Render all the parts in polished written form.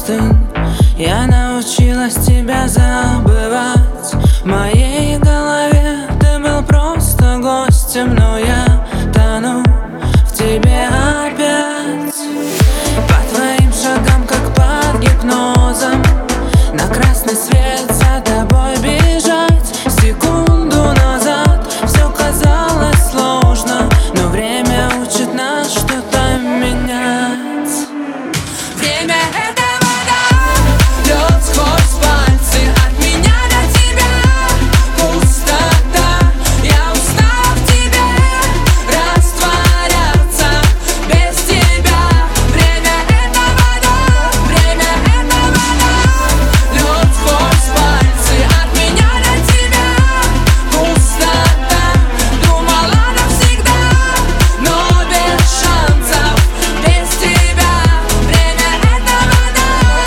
простынь. Я научилась тебя забывать. В моей голове ты был просто гостем, но я тону в тебе опять. По твоим шагам, как под гипнозом, на красный свет за тобой бежать. Секунду назад все казалось сложно, но время учит нас что-то менять. Время — это вода, лед сквозь пальцы. От меня до тебя пустота. Я устала в тебе растворяться без тебя. Время — это вода, время — это вода, лед сквозь пальцы. От меня до тебя пустота. Думала навсегда, но без шансов без тебя. Время — это вода.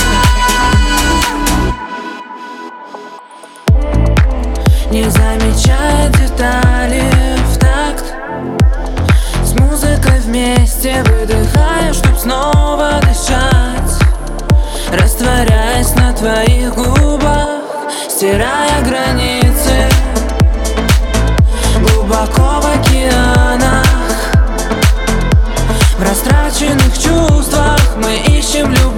Не замечая детали в такт, с музыкой вместе выдыхая, чтоб снова дышать. Растворяясь на твоих губах, стирая границы. Глубоко в океанах, в растраченных чувствах мы ищем любовь.